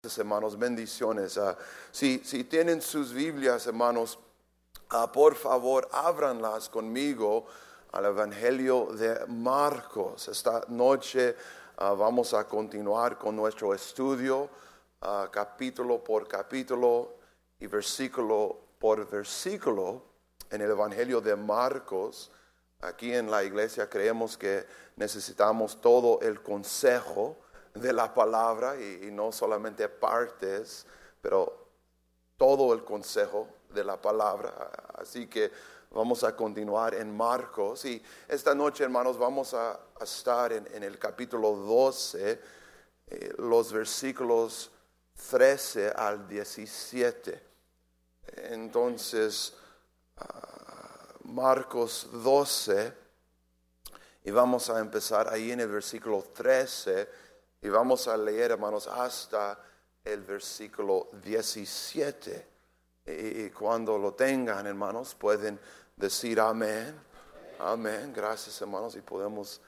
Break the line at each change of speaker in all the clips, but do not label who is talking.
Hermanos, bendiciones. Si tienen sus Biblias, hermanos, por favor, ábranlas conmigo al Evangelio de Marcos. Esta noche vamos a continuar con nuestro estudio, capítulo por capítulo y versículo por versículo en el Evangelio de Marcos. Aquí en la iglesia creemos que necesitamos todo el consejo de la palabra y no solamente partes, pero todo el consejo de la palabra. Así que vamos a continuar en Marcos y esta noche, hermanos, vamos a estar en el capítulo 12, los versículos 13 al 17. Entonces, Marcos 12, y vamos a empezar ahí en el versículo 13, y vamos a leer, hermanos, hasta el versículo 17. Y cuando lo tengan, hermanos, pueden decir amén. Amén. Gracias, hermanos, y podemos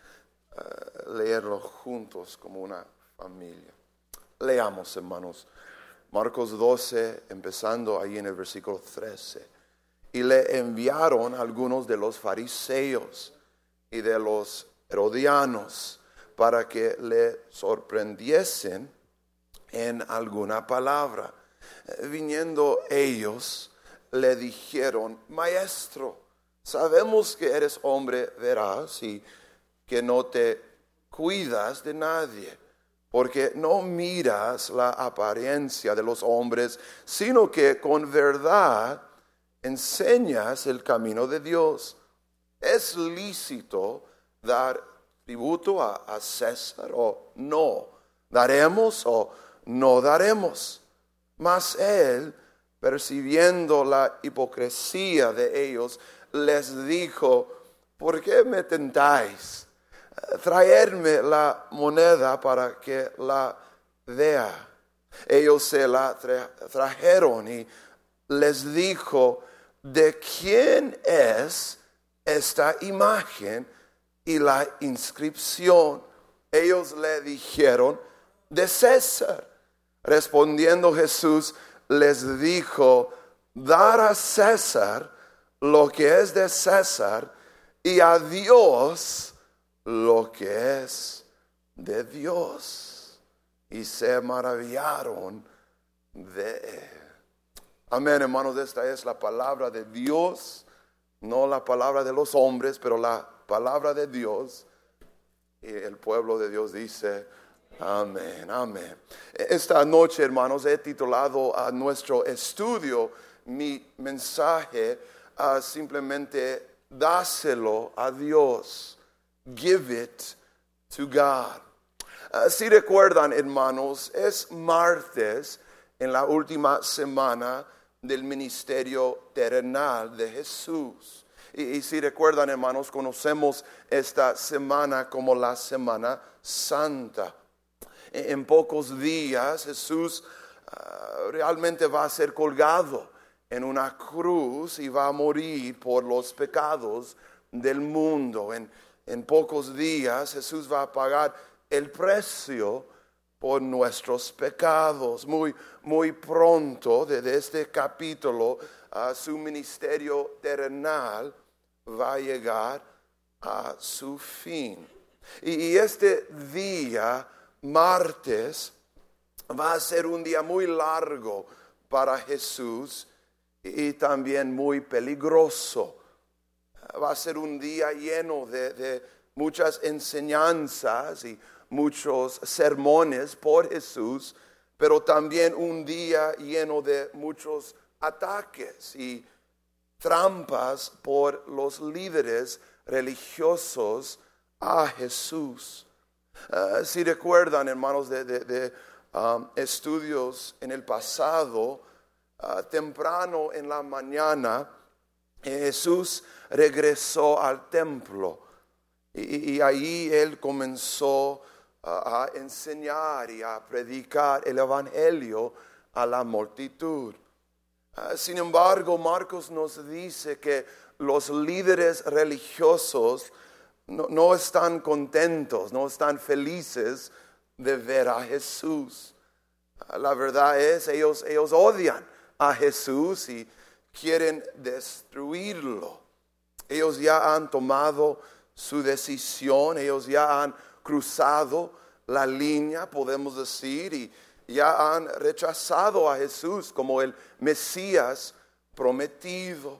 leerlo juntos como una familia. Leamos, hermanos. Marcos 12, empezando ahí en el versículo 13. Y le enviaron algunos de los fariseos y de los herodianos para que le sorprendiesen en alguna palabra. Viniendo ellos, le dijeron: Maestro, sabemos que eres hombre veraz y que no te cuidas de nadie, porque no miras la apariencia de los hombres, sino que con verdad enseñas el camino de Dios. ¿Es lícito dar tributo a César o no? ¿Daremos o no daremos? Mas él, percibiendo la hipocresía de ellos, les dijo: ¿por qué me tentáis? Traedme la moneda para que la vea. Ellos se la trajeron y les dijo: ¿de quién es esta imagen y la inscripción? Ellos le dijeron: de César. Respondiendo Jesús les dijo: dar a César lo que es de César y a Dios lo que es de Dios. Y se maravillaron de él. Amén, hermanos, esta es la palabra de Dios, no la palabra de los hombres, pero la palabra de Dios. Y el pueblo de Dios dice: amén, amén. Esta noche, hermanos, he titulado a nuestro estudio, mi mensaje, simplemente dáselo a Dios. Give it to God. Si recuerdan, hermanos, es martes en la última semana del ministerio terrenal de Jesús. Y si recuerdan, hermanos, conocemos esta semana como la Semana Santa. En pocos días Jesús realmente va a ser colgado en una cruz y va a morir por los pecados del mundo. En pocos días Jesús va a pagar el precio por nuestros pecados. Muy pronto, desde este capítulo, su ministerio terrenal va a llegar a su fin. Y este día, martes, va a ser un día muy largo para Jesús y también muy peligroso. Va a ser un día lleno de muchas enseñanzas y muchos sermones por Jesús, pero también un día lleno de muchos ataques y trampas por los líderes religiosos a Jesús. Si recuerdan, hermanos, de estudios en el pasado, temprano en la mañana, Jesús regresó al templo y ahí él comenzó a enseñar y a predicar el evangelio a la multitud. Sin embargo, Marcos nos dice que los líderes religiosos no están contentos, no están felices de ver a Jesús. La verdad es, ellos odian a Jesús y quieren destruirlo. Ellos ya han tomado su decisión, ellos ya han cruzado la línea, podemos decir, y ya han rechazado a Jesús como el Mesías prometido.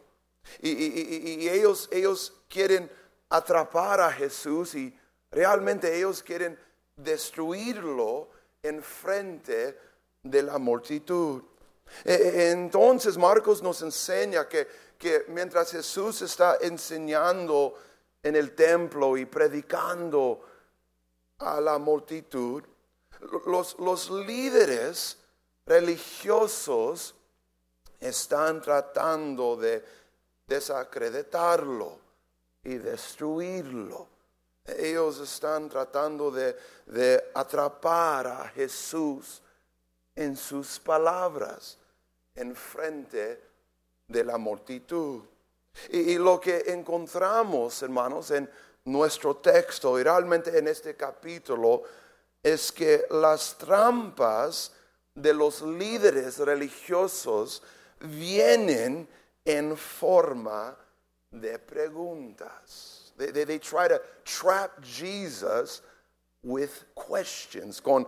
Y ellos quieren atrapar a Jesús y realmente ellos quieren destruirlo en frente de la multitud. Entonces Marcos nos enseña que mientras Jesús está enseñando en el templo y predicando a la multitud, los líderes religiosos están tratando de desacreditarlo y destruirlo. Ellos están tratando de atrapar a Jesús en sus palabras en frente de la multitud. Y lo que encontramos, hermanos, en nuestro texto y realmente en este capítulo es que las trampas de los líderes religiosos vienen en forma de preguntas. They try to trap Jesus with questions, con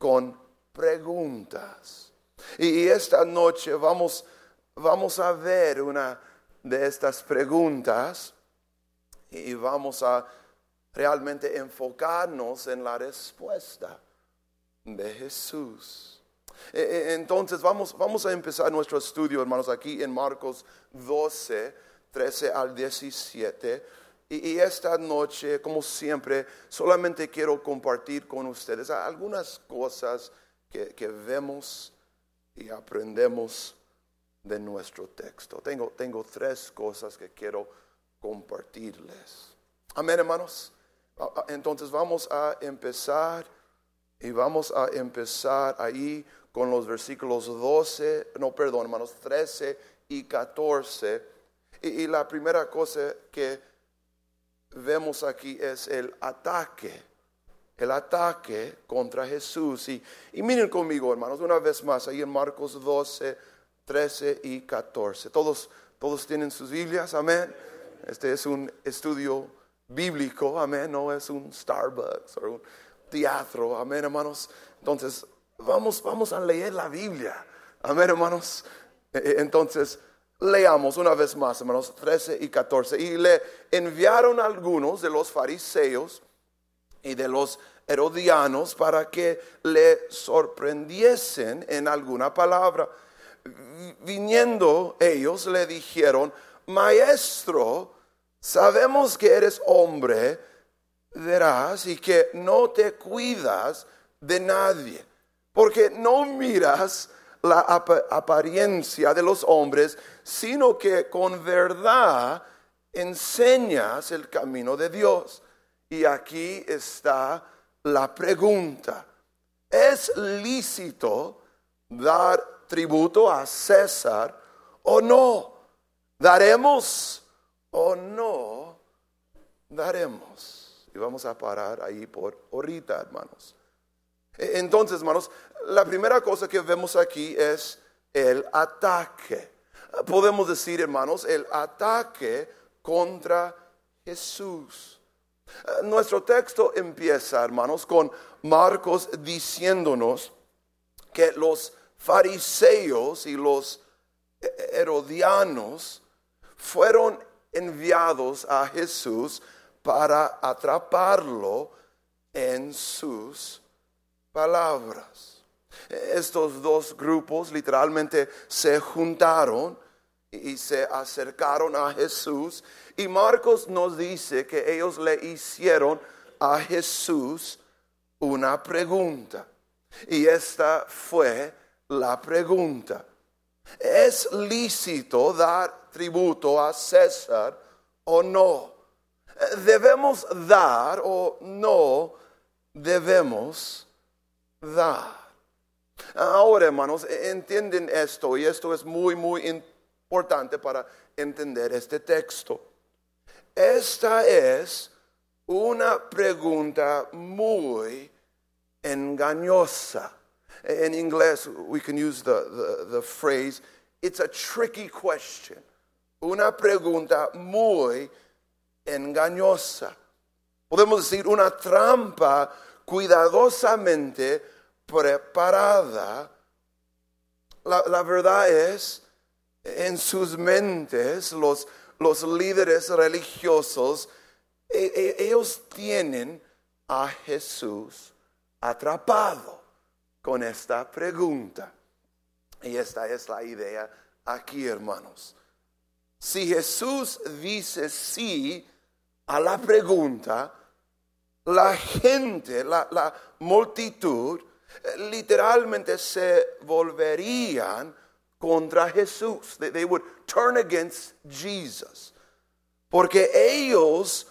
preguntas. Y esta noche vamos a ver una de estas preguntas y vamos a realmente enfocarnos en la respuesta de Jesús. Entonces vamos a empezar nuestro estudio, hermanos, aquí en Marcos 12, 13 al 17. Y esta noche, como siempre, solamente quiero compartir con ustedes algunas cosas que vemos y aprendemos de nuestro texto. Tengo 3 cosas que quiero compartirles. Amén, hermanos. Entonces vamos a empezar ahí con los versículos 13 y 14. Y la primera cosa que vemos aquí es el ataque contra Jesús. Y miren conmigo, hermanos, una vez más, ahí en Marcos 12, 13 y 14. Todos tienen sus Biblias, amén. Este es un estudio bíblico, amén, no es un Starbucks o un teatro, amén, hermanos. Entonces, vamos a leer la Biblia, amén, hermanos. Entonces, leamos una vez más, hermanos, 13 y 14. Y le enviaron algunos de los fariseos y de los herodianos para que le sorprendiesen en alguna palabra. Viniendo ellos le dijeron: Maestro, sabemos que eres hombre veraz y que no te cuidas de nadie, porque no miras la apariencia de los hombres, sino que con verdad enseñas el camino de Dios. Y aquí está la pregunta: ¿es lícito dar tributo a César o no? ¿Daremos o no daremos? Y vamos a parar ahí por ahorita, hermanos. Entonces, hermanos, la primera cosa que vemos aquí es el ataque. Podemos decir, hermanos, el ataque contra Jesús. Nuestro texto empieza, hermanos, con Marcos diciéndonos que los fariseos y los herodianos fueron enviados a Jesús para atraparlo en sus palabras. Estos dos grupos literalmente se juntaron y se acercaron a Jesús, y Marcos nos dice que ellos le hicieron a Jesús una pregunta, y esta fue la pregunta: ¿es lícito dar tributo a César o no? ¿Debemos dar o no debemos dar? Ahora, hermanos, entienden esto, y esto es muy importante para entender este texto. Esta es una pregunta muy engañosa. In inglés, we can use the phrase, it's a tricky question. Una pregunta muy engañosa. Podemos decir una trampa cuidadosamente preparada. La verdad es, en sus mentes, los líderes religiosos, ellos tienen a Jesús atrapado con esta pregunta. Y esta es la idea aquí, hermanos. Si Jesús dice sí a la pregunta, la gente, la multitud, literalmente se volverían contra Jesús. They would turn against Jesus. Porque ellos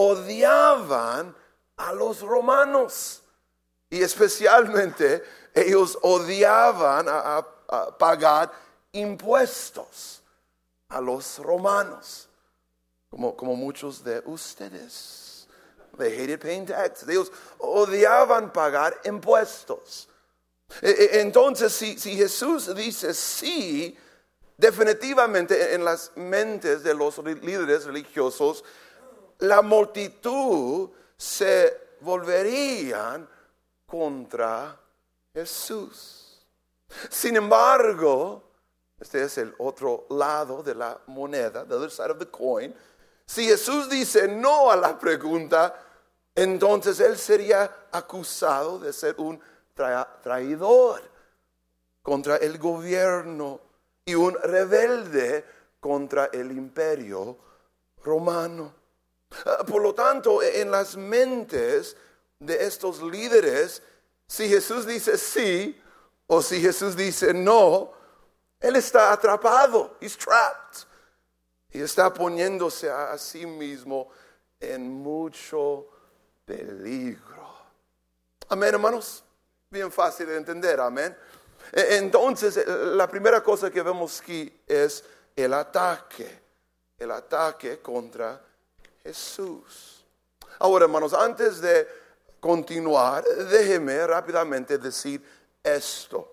odiaban a los romanos. Y especialmente ellos odiaban a pagar impuestos a los romanos. Como muchos de ustedes. They hated paying tax. Ellos odiaban pagar impuestos. Entonces, si Jesús dice sí, definitivamente en las mentes de los líderes religiosos, la multitud se volverían contra Jesús. Sin embargo, este es el otro lado de la moneda, the other side of the coin. Si Jesús dice no a la pregunta, entonces él sería acusado de ser un traidor contra el gobierno y un rebelde contra el imperio romano. Por lo tanto, en las mentes de estos líderes, si Jesús dice sí o si Jesús dice no, él está atrapado, he's trapped, y está poniéndose a sí mismo en mucho peligro. Amén, hermanos. Bien fácil de entender, amén. Entonces, la primera cosa que vemos aquí es el ataque contra Jesús. Ahora, hermanos, antes de continuar, déjeme rápidamente decir esto.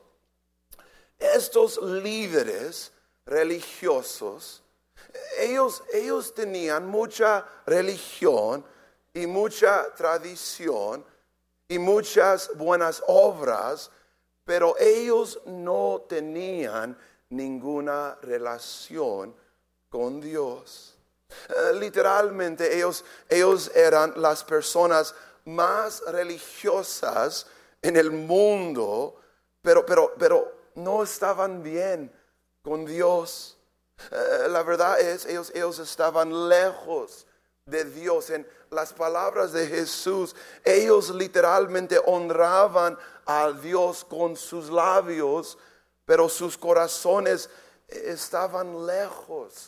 Estos líderes religiosos, ellos tenían mucha religión y mucha tradición y muchas buenas obras, pero ellos no tenían ninguna relación con Dios. Literalmente ellos eran las personas más religiosas en el mundo, pero no estaban bien con Dios. La verdad es, ellos estaban lejos de Dios. En las palabras de Jesús, ellos literalmente honraban a Dios con sus labios, pero sus corazones estaban lejos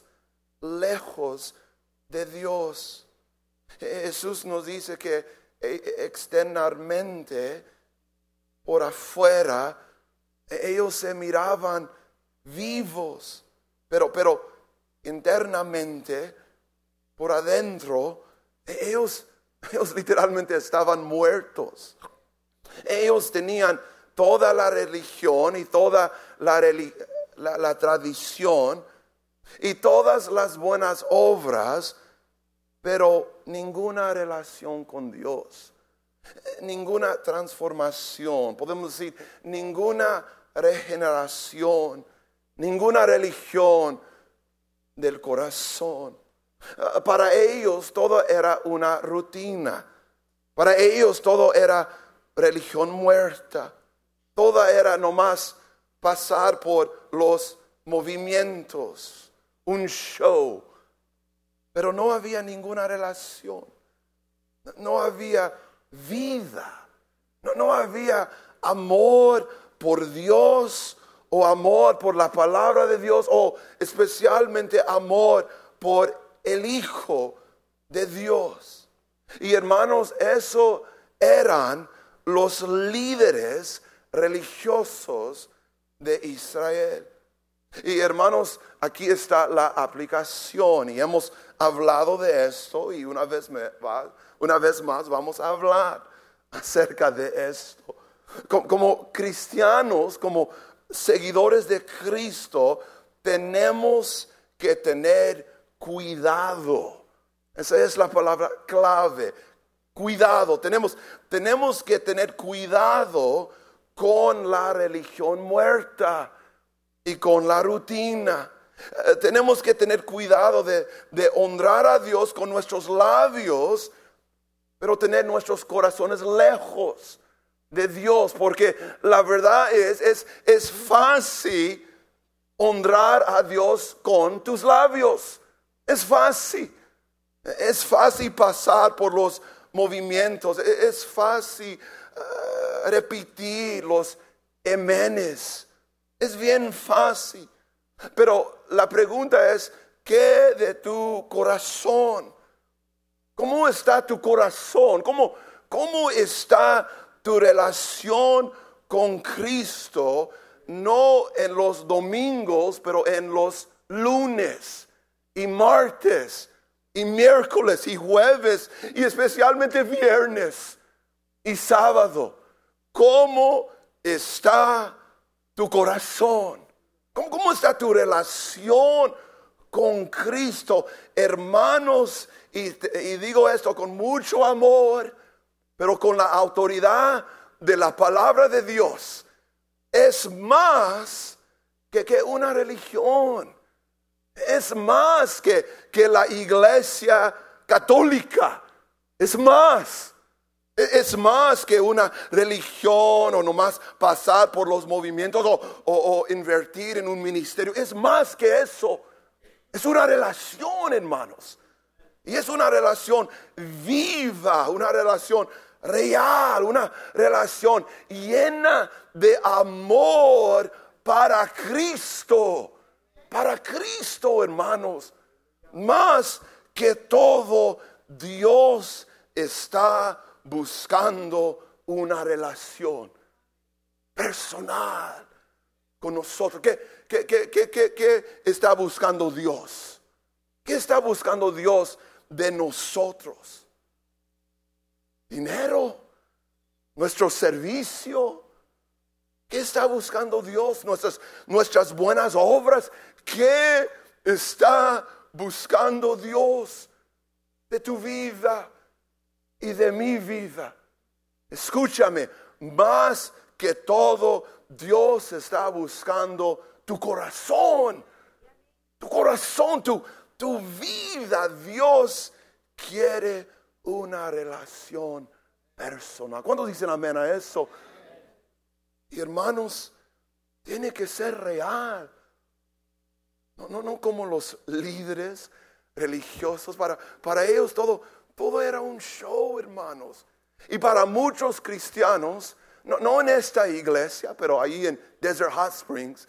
de Dios. Jesús nos dice que externamente, por afuera, ellos se miraban vivos, pero internamente, por adentro, ellos literalmente estaban muertos. Ellos tenían toda la religión y toda la tradición y todas las buenas obras, pero ninguna relación con Dios, ninguna transformación, podemos decir, ninguna regeneración, ninguna religión del corazón. Para ellos todo era una rutina. Para ellos todo era religión muerta. Todo era nomás pasar por los movimientos, un show. Pero no había ninguna relación. No había vida. No había amor por Dios o amor por la palabra de Dios o especialmente amor por el Hijo de Dios. Y hermanos, eso eran los líderes religiosos de Israel. Y hermanos, aquí está la aplicación y hemos hablado de esto y una vez más vamos a hablar acerca de esto. Como cristianos, como seguidores de Cristo, tenemos que tener cuidado. Esa es la palabra clave. Cuidado. Tenemos que tener cuidado con la religión muerta y con la rutina. Tenemos que tener cuidado de honrar a Dios con nuestros labios, pero tener nuestros corazones lejos de Dios, porque la verdad es fácil honrar a Dios con tus labios. Es fácil pasar por los movimientos, es fácil repetir los amenes, es bien fácil. Pero la pregunta es, ¿qué de tu corazón? ¿Cómo está tu corazón? ¿Cómo está tu relación con Cristo? No en los domingos, pero en los lunes y martes y miércoles y jueves y especialmente viernes y sábado. ¿Cómo está tu corazón? ¿Cómo está tu relación con Cristo? Hermanos, y digo esto con mucho amor, pero con la autoridad de la palabra de Dios. Es más que una religión. Es más que la iglesia católica. Es más que una religión o nomás pasar por los movimientos o invertir en un ministerio. Es más que eso. Es una relación, hermanos. Y es una relación viva, una relación real, una relación llena de amor para Cristo. Para Cristo, hermanos. Más que todo, Dios está buscando una relación personal con nosotros. ¿Qué está buscando Dios? ¿Qué está buscando Dios de nosotros? ¿Dinero? ¿Nuestro servicio? ¿Qué está buscando Dios? Nuestras buenas obras. ¿Qué está buscando Dios de tu vida y de mi vida? Escúchame, más que todo, Dios está buscando tu corazón. Tu corazón, tu vida. Dios quiere una relación personal. ¿Cuántos dicen amén a eso? Y hermanos, tiene que ser real. No como los líderes religiosos. Para ellos todo era un show, hermanos. Y para muchos cristianos, no en esta iglesia, pero ahí en Desert Hot Springs.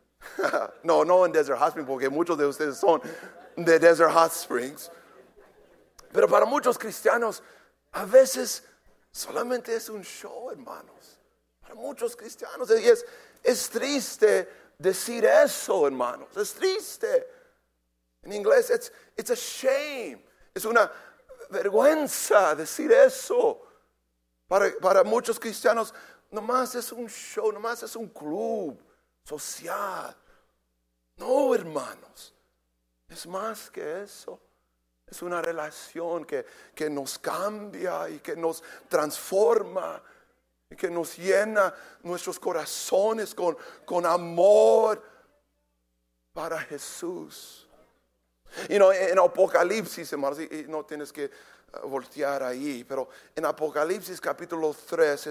No en Desert Hot Springs, porque muchos de ustedes son de Desert Hot Springs. Pero para muchos cristianos, a veces solamente es un show, hermanos. Para muchos cristianos, y es triste decir eso, hermanos. Es triste. En inglés, it's a shame. Es una vergüenza decir eso. Para muchos cristianos, nomás es un show, nomás es un club social. No, hermanos. Es más que eso. Es una relación que nos cambia y que nos transforma. Y que nos llena nuestros corazones con amor para Jesús. En Apocalipsis, hermanos, y no tienes que voltear ahí, pero en Apocalipsis capítulo 3,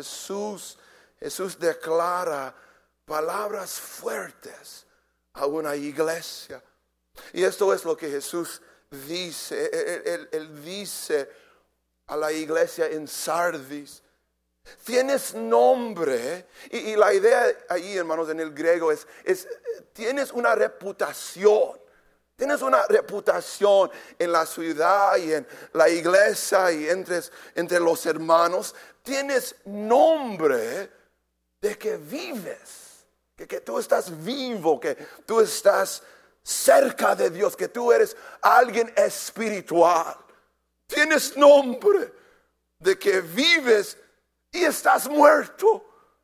Jesús declara palabras fuertes a una iglesia. Y esto es lo que Jesús dice. Él dice a la iglesia en Sardis: tienes nombre, y la idea ahí, hermanos, en el griego es tienes una reputación. Tienes una reputación en la ciudad y en la iglesia y entre los hermanos. Tienes nombre de que vives, que tú estás vivo, que tú estás cerca de Dios, que tú eres alguien espiritual. Tienes nombre de que vives y estás muerto.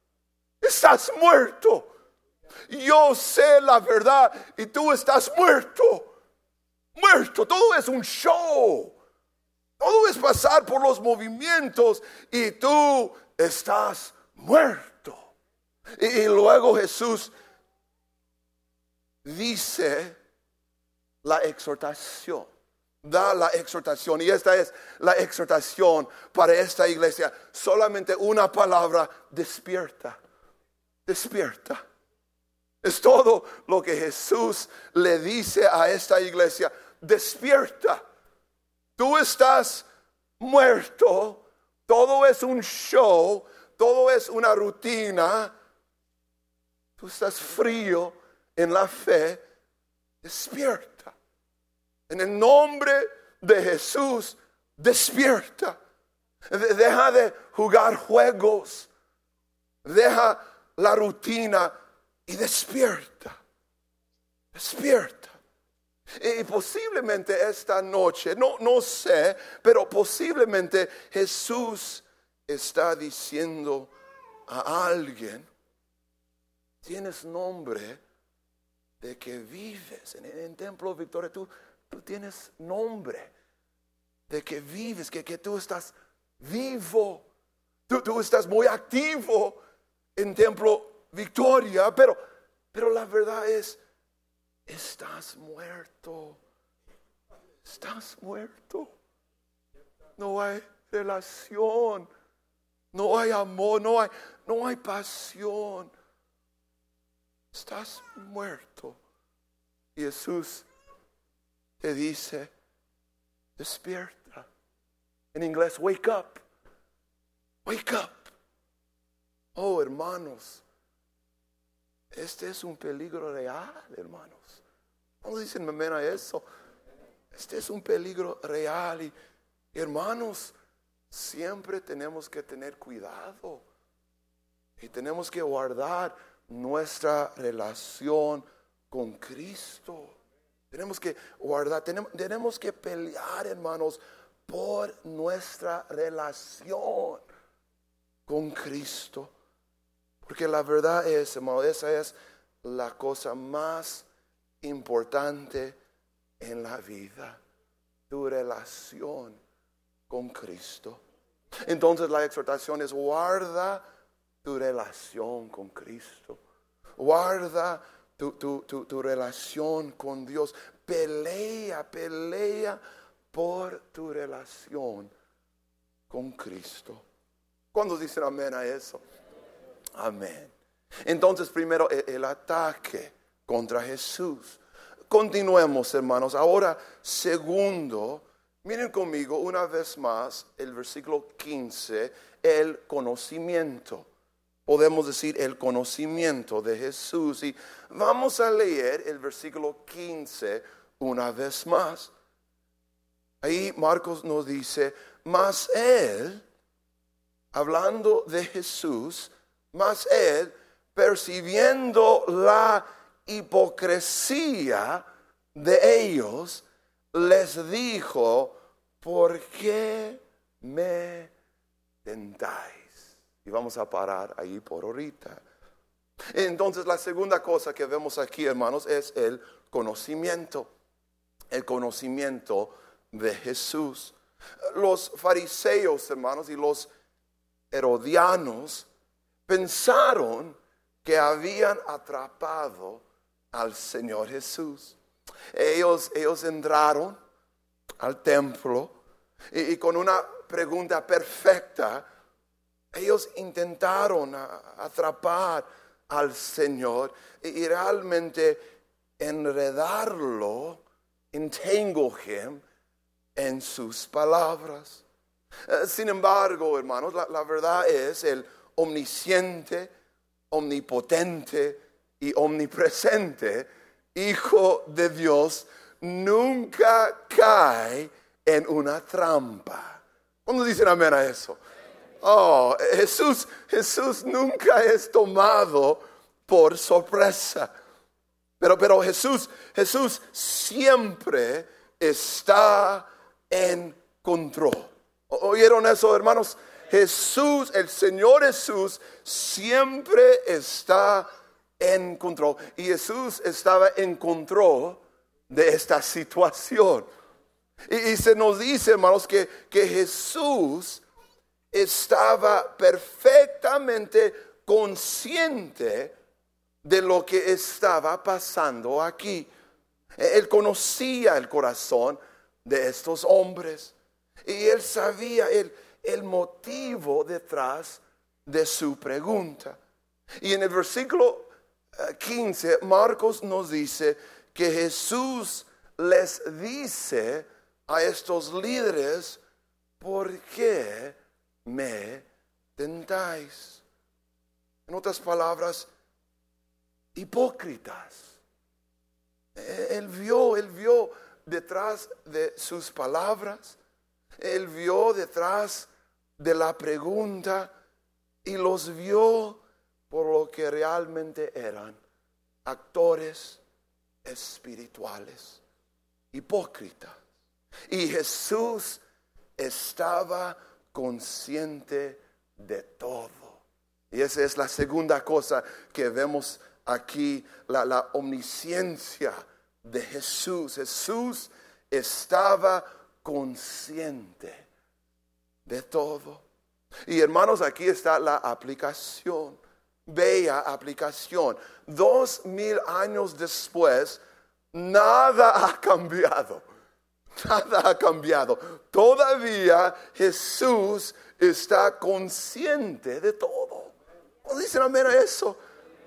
Estás muerto. Yo sé la verdad y tú estás muerto. Muerto. Todo es un show. Todo es pasar por los movimientos y tú estás muerto. Y luego Jesús dice la exhortación. Da la exhortación. Y esta es la exhortación para esta iglesia. Solamente una palabra: despierta. Despierta. Es todo lo que Jesús le dice a esta iglesia. Despierta. Tú estás muerto. Todo es un show. Todo es una rutina. Tú estás frío en la fe. Despierta. En el nombre de Jesús, despierta. Deja de jugar juegos. Deja la rutina y despierta. Despierta. Y posiblemente esta noche, no sé, pero posiblemente Jesús está diciendo a alguien: tienes nombre de que vives en Templo Victoria. Tú tienes nombre de que vives, que tú estás vivo. Tú estás muy activo en Templo Victoria, pero la verdad es, estás muerto. Estás muerto. No hay relación, no hay amor, no hay pasión. Estás muerto. Y Jesús te dice: despierta. En inglés, wake up. Wake up. Oh, hermanos, este es un peligro real, hermanos. ¿Cómo dicen amén a eso? Este es un peligro real. Y hermanos, siempre tenemos que tener cuidado. Y tenemos que guardar nuestra relación con Cristo. Tenemos que guardar, tenemos que pelear, hermanos, por nuestra relación con Cristo. Porque la verdad es, hermano, esa es la cosa más importante en la vida. Tu relación con Cristo. Entonces la exhortación es: guarda tu relación con Cristo. Guarda tu relación con Dios. Pelea por tu relación con Cristo. ¿Cuántos dicen amén a eso? Amén. Entonces, primero el ataque contra Jesús. Continuemos, hermanos. Ahora, segundo, miren conmigo una vez más el versículo 15, el conocimiento. Podemos decir el conocimiento de Jesús. Y vamos a leer el versículo 15 una vez más. Ahí Marcos nos dice: mas él, hablando de Jesús, mas él, percibiendo la hipocresía de ellos, les dijo: ¿por qué me tentáis? Y vamos a parar ahí por ahorita. Entonces la segunda cosa que vemos aquí, hermanos, es el conocimiento. El conocimiento de Jesús. Los fariseos, hermanos, y los herodianos pensaron que habían atrapado al Señor Jesús. Ellos entraron al templo y con una pregunta perfecta, ellos intentaron atrapar al Señor y realmente enredarlo, entangle him en sus palabras. Sin embargo, hermanos, la verdad es: el omnisciente, omnipotente y omnipresente Hijo de Dios nunca cae en una trampa. ¿Cuándo dicen amén a eso? Oh, Jesús nunca es tomado por sorpresa. Pero Jesús siempre está en control. ¿Oyeron eso, hermanos? Jesús, el Señor Jesús, siempre está en control. Y Jesús estaba en control de esta situación. Y se nos dice, hermanos, que Jesús estaba perfectamente consciente de lo que estaba pasando aquí. Él conocía el corazón de estos hombres y él sabía el motivo detrás de su pregunta. Y en el versículo 15, Marcos nos dice que Jesús les dice a estos líderes: ¿por qué me tentáis? En otras palabras, hipócritas. Él vio detrás de sus palabras, él vio detrás de la pregunta y los vio por lo que realmente eran: actores espirituales, hipócritas. Y Jesús estaba consciente de todo. Y esa es la segunda cosa que vemos aquí, la omnisciencia de Jesús. Jesús estaba consciente de todo. Y hermanos, aquí está la aplicación, bella aplicación. 2000 años después, nada ha cambiado. Nada ha cambiado. Todavía Jesús está consciente de todo. ¿No dicen amén a eso?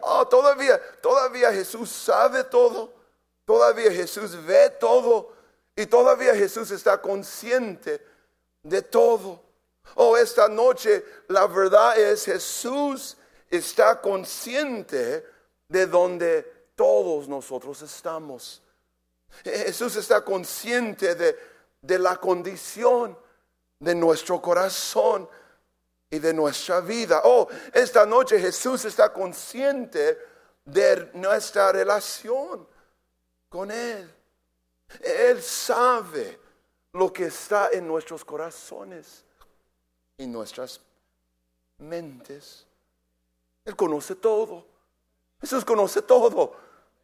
Todavía Jesús sabe todo. Todavía Jesús ve todo. Y todavía Jesús está consciente de todo. Esta noche la verdad es: Jesús está consciente de donde todos nosotros estamos. Jesús está consciente de la condición de nuestro corazón y de nuestra vida. Esta noche Jesús está consciente de nuestra relación con Él. Él sabe lo que está en nuestros corazones y nuestras mentes. Él conoce todo. Jesús conoce todo.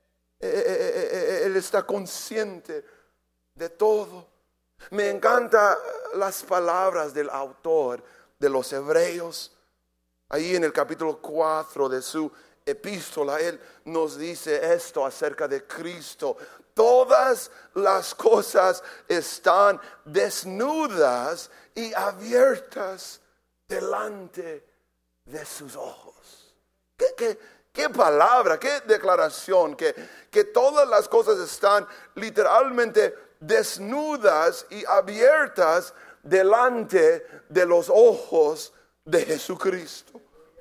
Él está consciente de todo. Me encantan las palabras del autor de los Hebreos. Ahí en el capítulo 4 de su epístola, él nos dice esto acerca de Cristo: todas las cosas están desnudas y abiertas delante de sus ojos. ¿Qué palabra, qué declaración? Que todas las cosas están literalmente desnudas y abiertas delante de los ojos de Jesucristo.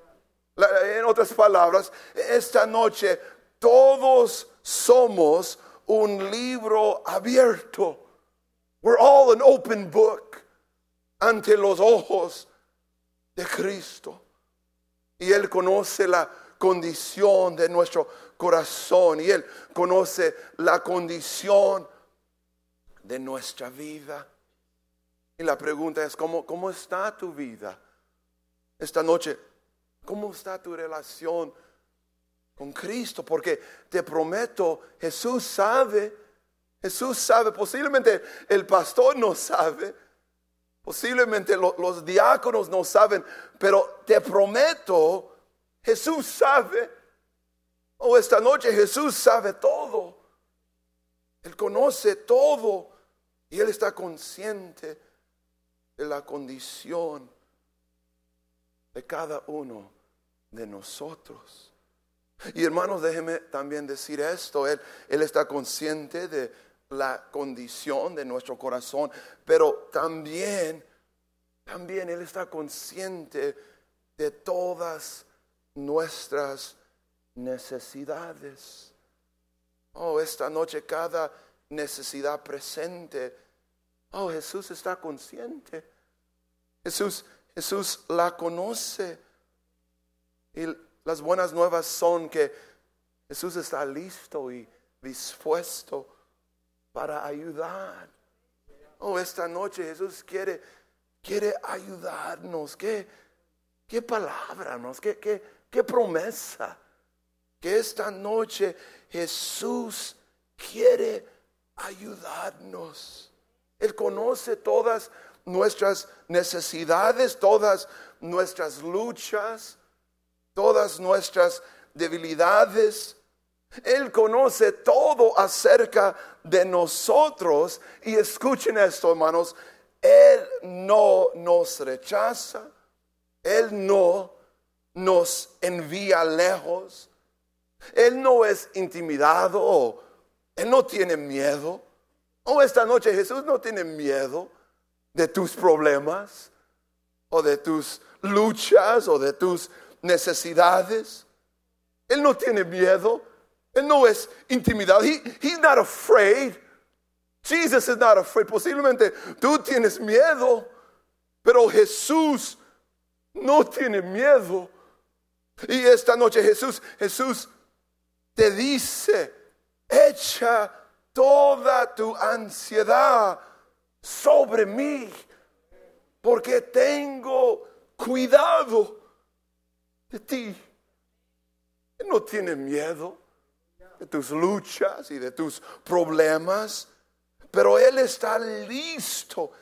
En otras palabras, esta noche todos somos un libro abierto. We're all an open book ante los ojos de Cristo. Y Él conoce la condición de nuestro corazón y Él conoce la condición de nuestra vida. Y la pregunta es: ¿cómo está tu vida esta noche? ¿Cómo está tu relación con Cristo? Porque te prometo, Jesús sabe. Posiblemente el pastor no sabe, posiblemente los diáconos no saben, pero te prometo, Jesús sabe. Esta noche Jesús sabe todo. Él conoce todo y Él está consciente de la condición de cada uno de nosotros. Y hermanos, déjenme también decir esto: Él está consciente de la condición de nuestro corazón, pero también Él está consciente de todas nuestras necesidades. Esta noche cada necesidad presente, Jesús está consciente. Jesús la conoce. Y las buenas nuevas son que Jesús está listo y dispuesto para ayudar. Esta noche Jesús quiere quiere ayudarnos. Qué palabra, hermanos, qué promesa. Que esta noche Jesús quiere ayudarnos. Él conoce todas nuestras necesidades, todas nuestras luchas, todas nuestras debilidades. Él conoce todo acerca de nosotros. Y escuchen esto, hermanos, Él no nos rechaza, Él no nos envía lejos, Él no es intimidado, Él no tiene miedo. Esta noche Jesús no tiene miedo de tus problemas, o de tus luchas, o de tus necesidades. Él no tiene miedo. Él no es intimidado. He's not afraid. Jesus is not afraid. Posiblemente tú tienes miedo, pero Jesús no tiene miedo. Y esta noche Jesús te dice: echa toda tu ansiedad sobre mí, porque tengo cuidado de ti. Él no tiene miedo de tus luchas y de tus problemas, pero Él está listo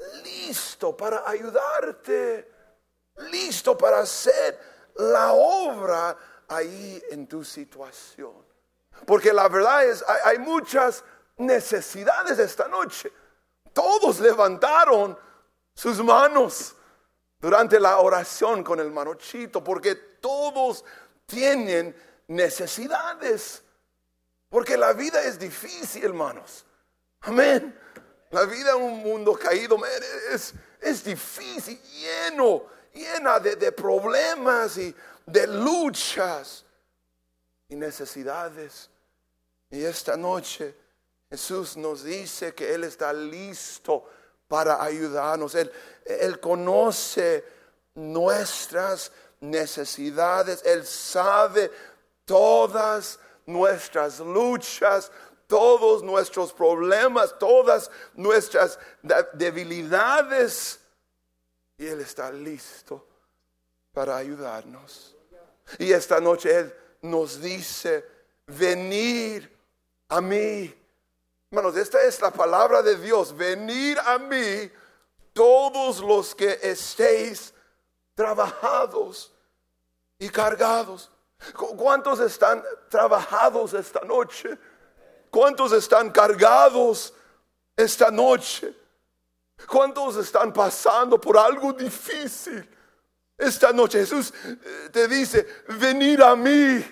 para ayudarte, listo para hacer la obra ahí en tu situación. Porque la verdad es, hay muchas necesidades esta noche. Todos levantaron sus manos durante la oración con el Manochito, porque todos tienen necesidades. Porque la vida es difícil, hermanos. Amén. La vida en un mundo caído es difícil, llena de problemas y de luchas y necesidades. Y esta noche Jesús nos dice que Él está listo para ayudarnos. Él conoce nuestras necesidades. Él sabe todas nuestras luchas, todos nuestros problemas, todas nuestras debilidades. Y Él está listo para ayudarnos. Y esta noche Él nos dice: venid a mí. Hermanos, esta es la palabra de Dios. Venid a mí todos los que estéis trabajados y cargados. ¿Cuántos están trabajados esta noche? ¿Cuántos están cargados esta noche? ¿Cuántos están pasando por algo difícil esta noche? Jesús te dice: venid a mí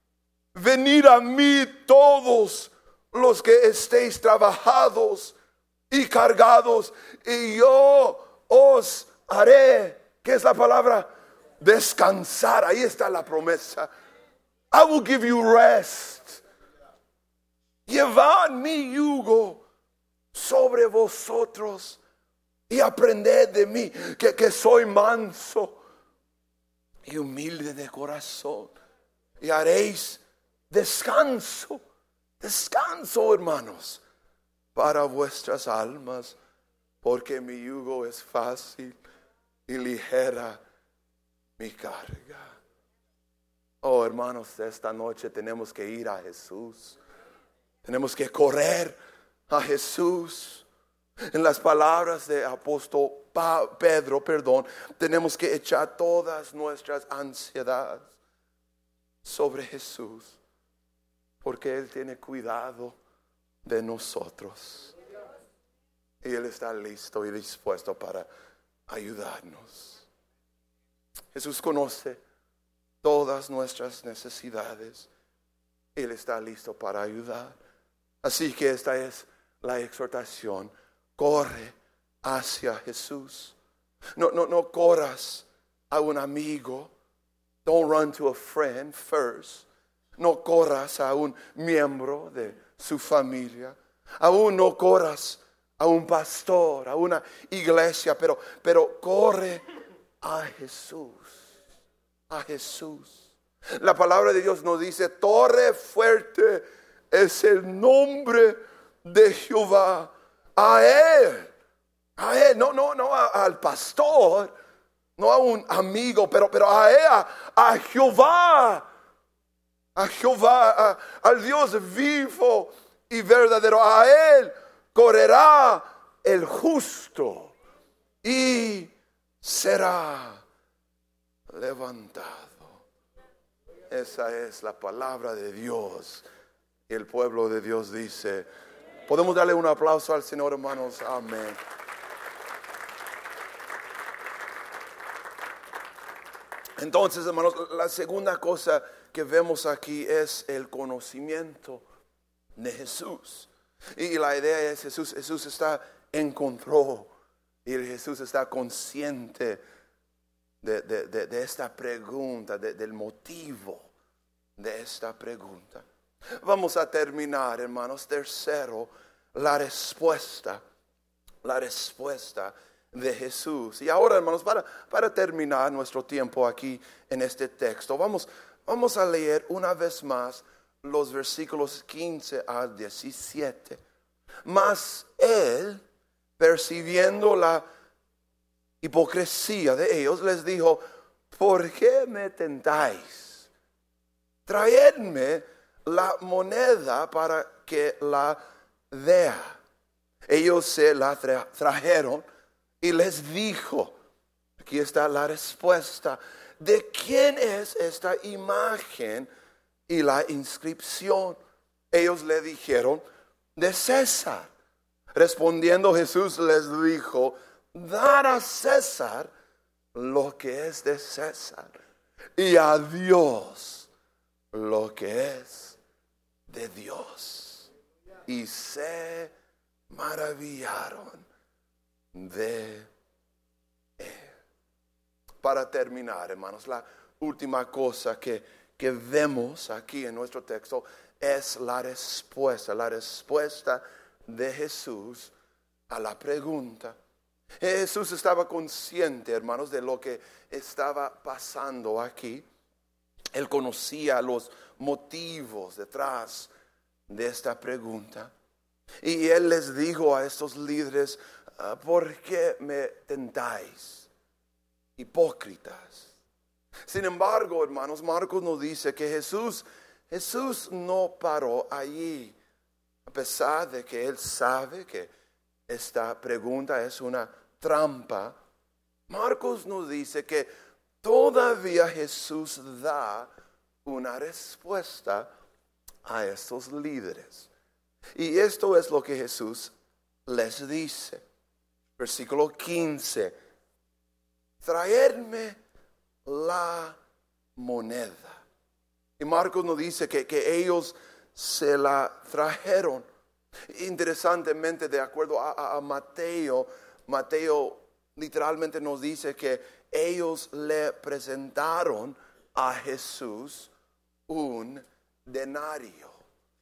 todos los que estéis trabajados y cargados, y yo os haré, ¿qué es la palabra? Descansar. Ahí está la promesa. I will give you rest. Llevad mi yugo sobre vosotros y aprended de mí, que soy manso y humilde de corazón, y haréis descanso, hermanos, para vuestras almas, porque mi yugo es fácil y ligera mi carga. Oh, hermanos, esta noche tenemos que ir a Jesús. Tenemos que correr a Jesús. En las palabras de apóstol Pedro, tenemos que echar todas nuestras ansiedades sobre Jesús, porque Él tiene cuidado de nosotros. Y Él está listo y dispuesto para ayudarnos. Jesús conoce todas nuestras necesidades. Él está listo para ayudar. Así que esta es la exhortación: corre hacia Jesús. No corras a un amigo. Don't run to a friend first. No corras a un miembro de su familia. Aún no corras a un pastor, a una iglesia, pero corre a Jesús. A Jesús. La palabra de Dios nos dice: torre fuerte es el nombre de Jehová. A A él, no al pastor, no a un amigo, pero a él, a Jehová. A Jehová, al Dios vivo y verdadero. A él correrá el justo y será levantado. Esa es la palabra de Dios. Y el pueblo de Dios dice, podemos darle un aplauso al Señor, hermanos. Amén. Entonces, hermanos, la segunda cosa que vemos aquí es el conocimiento de Jesús. Y la idea es Jesús está en control. Y Jesús está consciente de esta pregunta, del motivo de esta pregunta. Vamos a terminar, hermanos. Tercero, la respuesta de Jesús. Y ahora, hermanos, para terminar nuestro tiempo aquí en este texto, vamos a leer una vez más los versículos 15 al 17. Mas él, percibiendo la hipocresía de ellos, les dijo, ¿por qué me tentáis? Traedme la moneda para que la vea. Ellos se la trajeron y les dijo, aquí está la respuesta, ¿de quién es esta imagen y la inscripción? Ellos le dijeron, de César. Respondiendo Jesús les dijo, dar a César lo que es de César y a Dios lo que es de Dios. Y se maravillaron de él. Para terminar, hermanos, la última cosa que vemos aquí en nuestro texto es la respuesta de Jesús a la pregunta. Jesús estaba consciente, hermanos, de lo que estaba pasando aquí. Él conocía los motivos detrás de esta pregunta. Y él les dijo a estos líderes, ¿por qué me tentáis, hipócritas? Sin embargo, hermanos, Marcos nos dice que Jesús no paró allí. A pesar de que él sabe que esta pregunta es una trampa, Marcos nos dice que todavía Jesús da una respuesta a estos líderes. Y esto es lo que Jesús les dice. Versículo 15. Traedme la moneda. Y Marcos nos dice que ellos se la trajeron. Interesantemente, de acuerdo a Mateo literalmente nos dice que ellos le presentaron a Jesús un denario.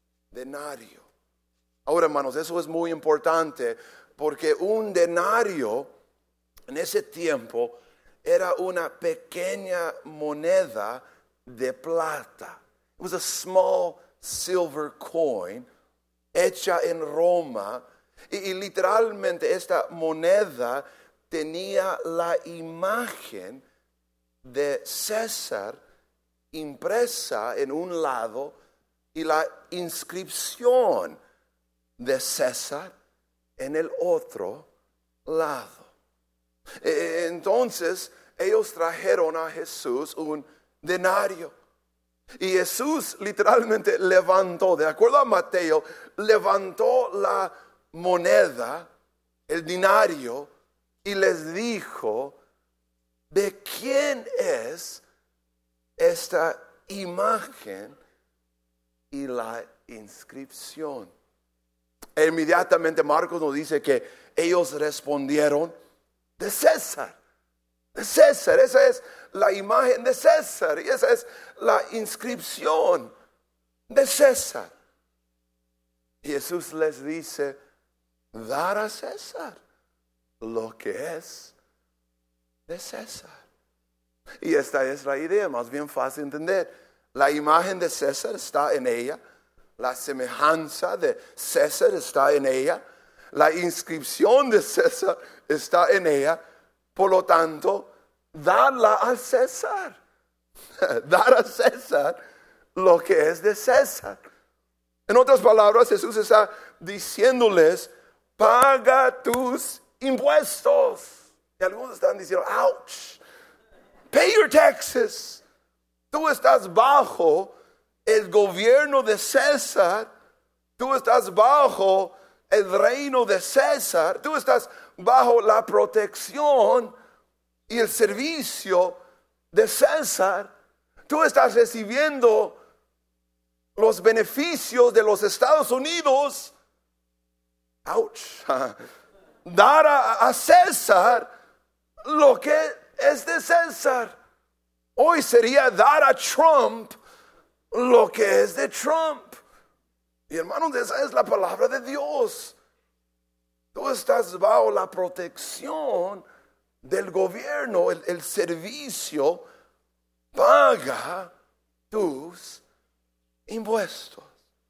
Ahora, hermanos, eso es muy importante porque un denario en ese tiempo era una pequeña moneda de plata. It was a small silver coin hecha en Roma y literalmente esta moneda tenía la imagen de César impresa en un lado y la inscripción de César en el otro lado. Entonces ellos trajeron a Jesús un denario. Y Jesús literalmente levantó, de acuerdo a Mateo, levantó la moneda, el denario, y les dijo, ¿de quién es esta imagen y la inscripción? E inmediatamente Marcos nos dice que ellos respondieron, de César. De César, esa es la imagen de César y esa es la inscripción de César. Y Jesús les dice, dar a César lo que es de César. Y esta es la idea, más bien fácil de entender. La imagen de César está en ella, la semejanza de César está en ella, La inscripción de César está en ella. Por lo tanto, darla a César. Dar a César lo que es de César. En otras palabras, Jesús está diciéndoles, paga tus impuestos. Y algunos están diciendo, ouch, pay your taxes. Tú estás bajo el gobierno de César. Tú estás bajo el reino de César. Tú estás bajo la protección y el servicio de César. Tú estás recibiendo los beneficios de los Estados Unidos. Ouch. Dar a César lo que es de César. Hoy sería dar a Trump lo que es de Trump. Y hermanos, esa es la palabra de Dios. Tú estás bajo la protección del gobierno, el servicio. Paga tus impuestos.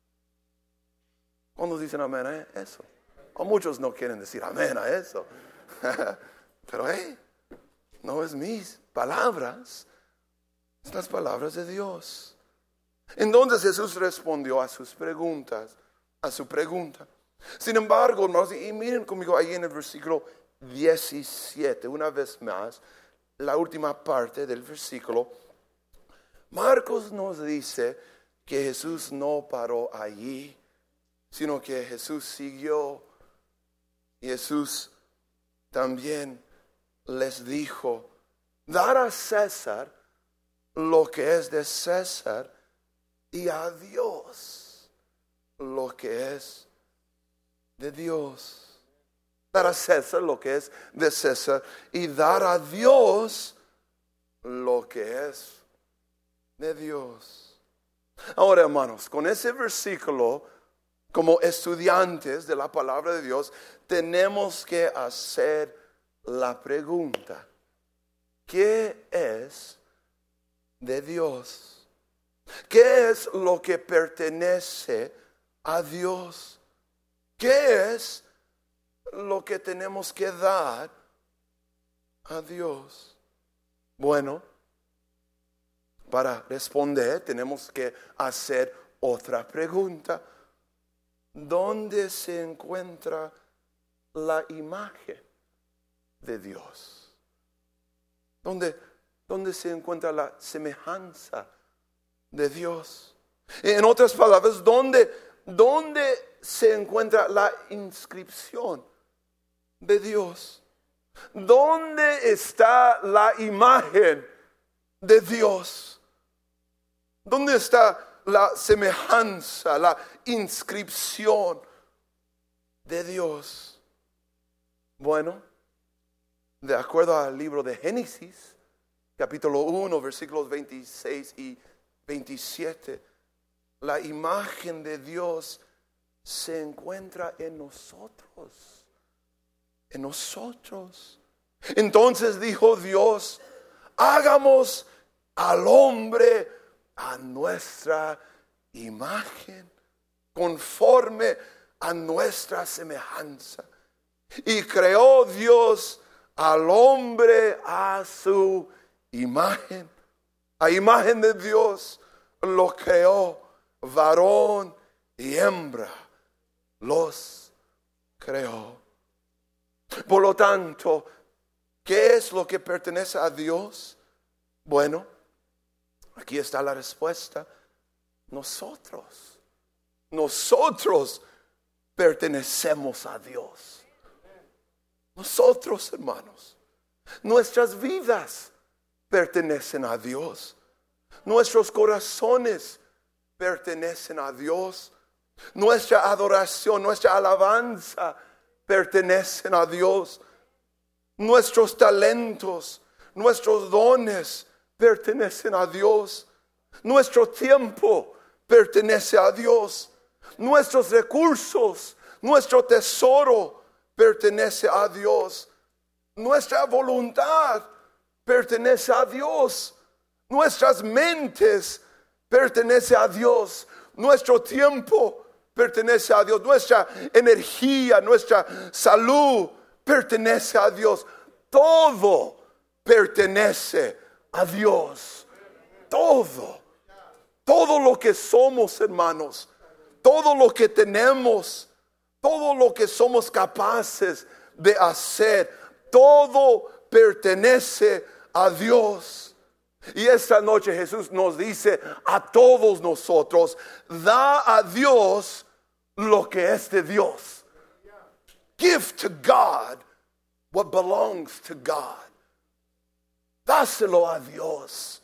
¿Cuándo dicen amén a eso? O muchos no quieren decir amén a eso. Pero no es mis palabras, es las palabras de Dios. Entonces Jesús respondió a sus preguntas, a su pregunta. Sin embargo, hermanos, y miren conmigo ahí en el versículo 17, una vez más, la última parte del versículo. Marcos nos dice que Jesús no paró allí, sino que Jesús siguió. Y Jesús también les dijo, dar a César lo que es de César y a Dios lo que es de Dios. Dar a César lo que es de César y dar a Dios lo que es de Dios. Ahora, hermanos, con ese versículo, como estudiantes de la palabra de Dios, tenemos que hacer la pregunta: ¿qué es de Dios? ¿Qué es lo que pertenece a Dios? ¿Qué es lo que tenemos que dar a Dios? Bueno, para responder tenemos que hacer otra pregunta. ¿Dónde se encuentra la imagen de Dios? ¿Dónde se encuentra la semejanza de Dios? En otras palabras, ¿dónde se encuentra la inscripción de Dios? ¿Dónde está la imagen de Dios? ¿Dónde está la semejanza, la inscripción de Dios? Bueno, de acuerdo al libro de Génesis, capítulo 1, versículos 26 y 27, la imagen de Dios se encuentra en nosotros. En nosotros. Entonces dijo Dios, hagamos al hombre a nuestra imagen, conforme a nuestra semejanza. Y creó Dios al hombre a su imagen. A imagen de Dios lo creó, varón y hembra los creó. Por lo tanto, ¿qué es lo que pertenece a Dios? Bueno, aquí está la respuesta. Nosotros pertenecemos a Dios. Nosotros, hermanos, nuestras vidas pertenecen a Dios. Nuestros corazones pertenecen a Dios. Nuestra adoración, nuestra alabanza pertenecen a Dios. Nuestros talentos, nuestros dones pertenecen a Dios. Nuestro tiempo pertenece a Dios. Nuestros recursos, nuestro tesoro pertenece a Dios. Nuestra voluntad pertenece a Dios. Nuestras mentes pertenecen a Dios. Nuestro tiempo pertenece a Dios. Nuestra energía, nuestra salud pertenece a Dios. Todo pertenece a Dios. Todo lo que somos, hermanos, todo lo que tenemos, todo lo que somos capaces de hacer, todo pertenece a Dios. Y esta noche Jesús nos dice a todos nosotros: da a Dios lo que es de Dios. Give to God what belongs to God. Dáselo a Dios.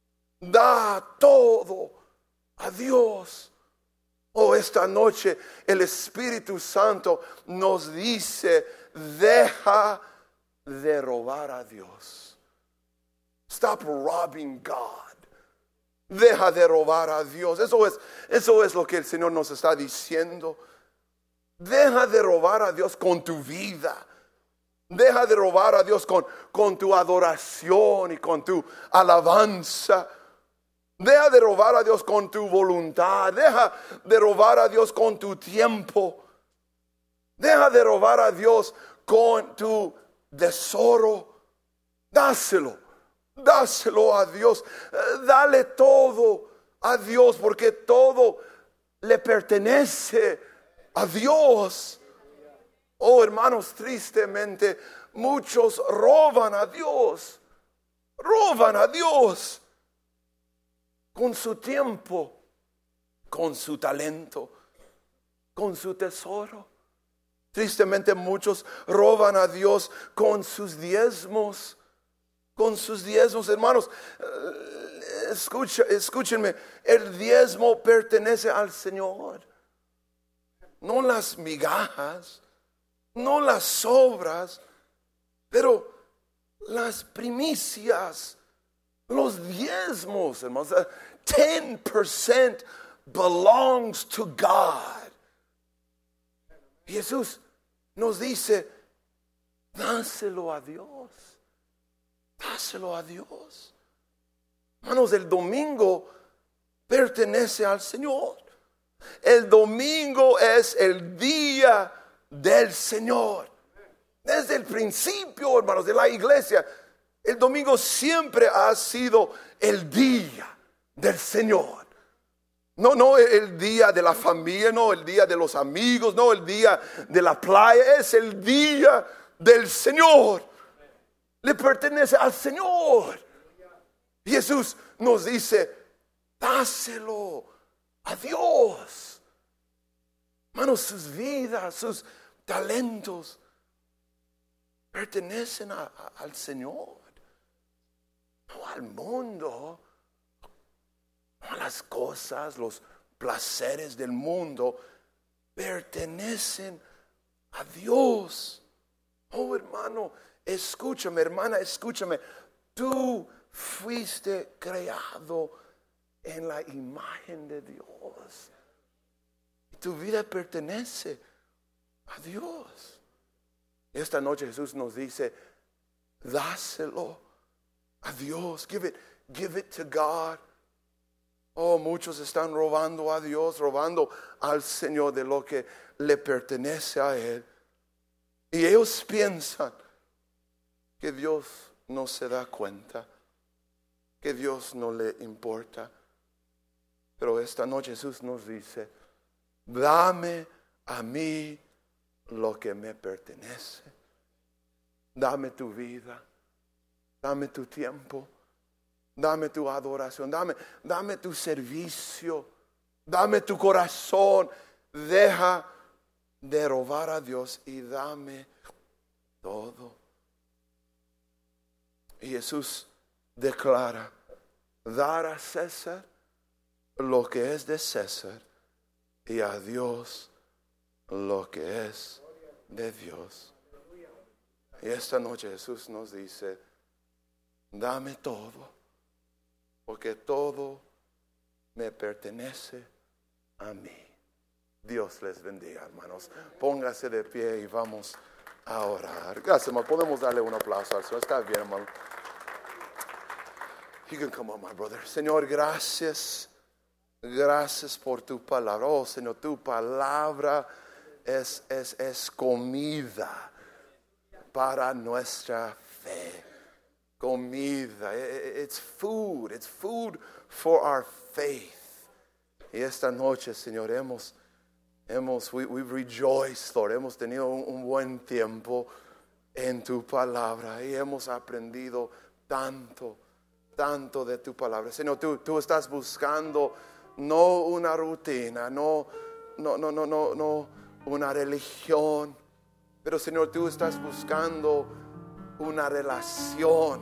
Da todo a Dios. Oh, esta noche el Espíritu Santo nos dice: deja de robar a Dios. Stop robbing God. Deja de robar a Dios. Eso es lo que el Señor nos está diciendo. Deja de robar a Dios con tu vida. Deja de robar a Dios con tu adoración y con tu alabanza. Deja de robar a Dios con tu voluntad. Deja de robar a Dios con tu tiempo. Deja de robar a Dios con tu tesoro. Dáselo a Dios. Dale todo a Dios, porque todo le pertenece a Dios. Oh, hermanos, tristemente muchos roban a Dios. Roban a Dios con su tiempo, con su talento, con su tesoro. Tristemente muchos roban a Dios con sus diezmos. Con sus diezmos, hermanos. Escúchenme. El diezmo pertenece al Señor. No las migajas, no las sobras, pero las primicias, los diezmos, hermanos. 10% belongs to God. Jesús nos dice: dáselo a Dios. Dáselo a Dios. Hermanos, el domingo pertenece al Señor. El domingo es el día del Señor. Desde el principio, hermanos, de la iglesia, el domingo siempre ha sido el día del Señor. No el día de la familia, no el día de los amigos, no el día de la playa. Es el día del Señor. Le pertenece al Señor. Jesús nos dice: dáselo a Dios. Hermanos, sus vidas, sus talentos pertenecen al Señor, no al mundo, no a las cosas, los placeres del mundo. Pertenecen a Dios. Oh, hermano, escúchame, hermana, escúchame. Tú fuiste creado en la imagen de Dios. Tu vida pertenece a Dios. Esta noche Jesús nos dice: dáselo a Dios. Give it to God. Oh, muchos están robando a Dios, robando al Señor de lo que le pertenece a Él. Y ellos piensan que Dios no se da cuenta, que Dios no le importa. Pero esta noche Jesús nos dice: dame a mí lo que me pertenece. Dame tu vida, dame tu tiempo, dame tu adoración, dame tu servicio, dame tu corazón. Deja de robar a Dios y dame todo. Y Jesús declara: dar a César lo que es de César y a Dios lo que es de Dios. Y esta noche Jesús nos dice: dame todo, porque todo me pertenece a mí. Dios les bendiga, hermanos. Póngase de pie y vamos a orar. Gracias, hermano. Podemos darle un aplauso al Señor. Está bien, hermano. You can come on, my brother. Señor, gracias. Gracias por tu palabra. Oh, Señor, tu palabra es comida para nuestra fe. Comida. It's food. It's food for our faith. Y esta noche, Señor, we've rejoiced, Lord. Hemos tenido un buen tiempo en tu palabra y hemos aprendido tanto de tu palabra. Señor, tú estás buscando no una rutina, no una religión, pero Señor, tú estás buscando una relación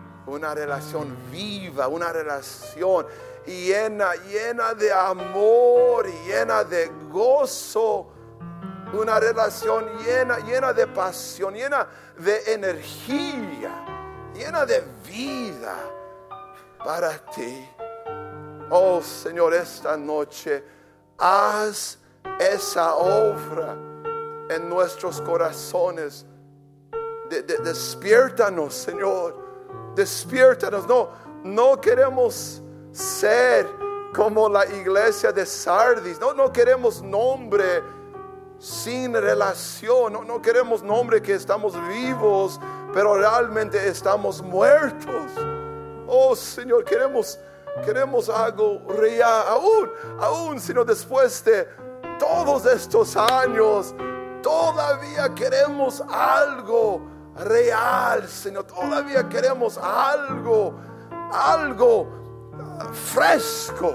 viva, una relación llena de amor, llena de gozo, una relación llena de pasión, llena de energía, llena de vida para ti. Oh Señor, esta noche haz esa obra en nuestros corazones. Despiértanos, Señor, despiértanos. No queremos ser como la iglesia de Sardis. No queremos nombre sin relación. No queremos nombre que estamos vivos, pero realmente estamos muertos. Oh Señor, queremos algo real. Aún, Señor, después de todos estos años, todavía queremos algo real, Señor. Todavía queremos algo fresco,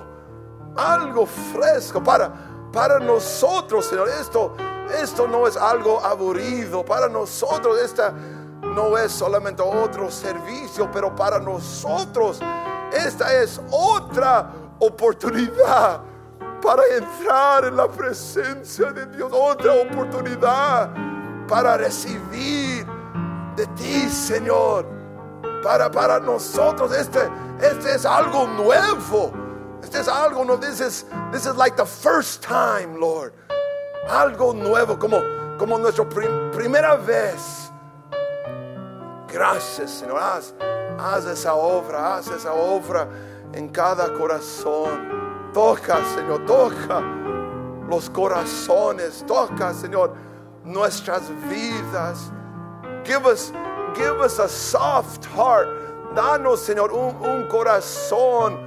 para nosotros, Señor. Esto no es algo aburrido. Para nosotros esta no es solamente otro servicio, pero para nosotros esta es otra oportunidad para entrar en la presencia de Dios, otra oportunidad para recibir de ti, Señor. Para nosotros este es algo nuevo. Este es algo nuevo. This is like the first time, Lord. Algo nuevo, como nuestra primera vez. Gracias, Señor. Haz esa obra en cada corazón. Toca, Señor, toca los corazones. Toca, Señor, nuestras vidas. Give us a soft heart. Danos, Señor, un corazón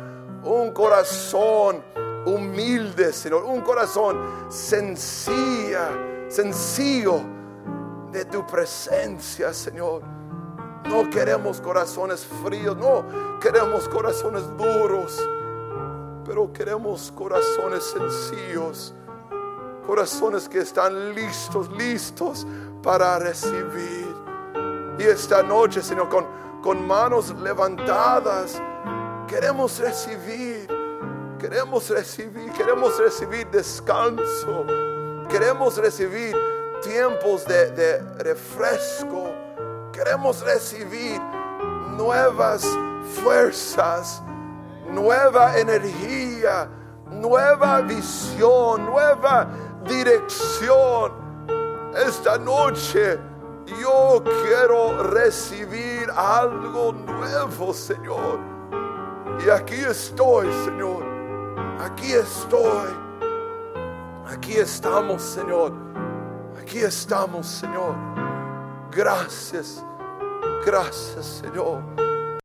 humilde, Señor. Un corazón sencillo de tu presencia, Señor. No queremos corazones fríos, no queremos corazones duros, pero queremos corazones sencillos, corazones que están listos para recibir. Y esta noche, Señor, con manos levantadas, queremos recibir descanso, queremos recibir tiempos de refresco. Queremos recibir nuevas fuerzas, nueva energía, nueva visión, nueva dirección. Esta noche yo quiero recibir algo nuevo, Señor. Y aquí estoy, Señor. Aquí estoy. Aquí estamos, Señor. Aquí estamos, Señor. Gracias, Señor.